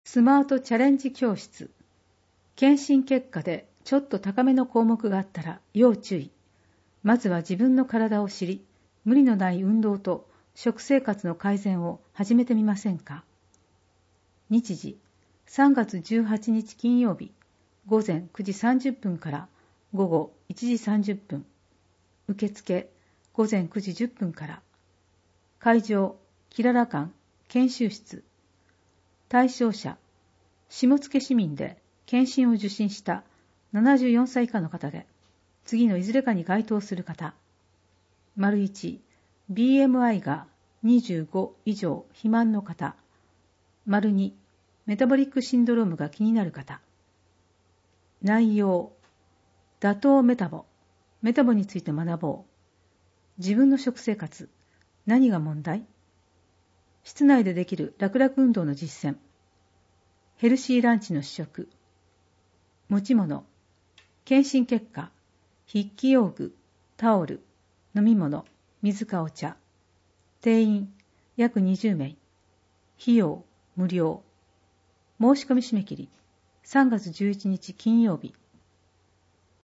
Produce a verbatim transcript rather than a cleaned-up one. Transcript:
スマートチャレンジ教室。検診結果でちょっと高めの項目があったら要注意。まずは自分の体を知り、無理のない運動と食生活の改善を始めてみませんか。日時、さんがつじゅうはちにち金曜日、ごぜんくじさんじゅっぷんからごごいちじさんじゅっぷん。受付、ごぜんくじじゅっぷんから。会場、キララ館研修室。対象者、下野市民で検診を受診したななじゅうよんさい以下の方で、次のいずれかに該当する方。丸いち、ビーエムアイ がにじゅうご以上肥満の方。丸に、メタボリックシンドロームが気になる方。内容、打倒メタボ、メタボについて学ぼう。自分の食生活、何が問題？室内でできる楽々運動の実践。ヘルシーランチの試食。持ち物。検診結果。筆記用具、タオル、飲み物、水かお茶。定員、約にじゅうめい。費用、無料。申し込み締め切り。さんがつじゅういちにち金曜日。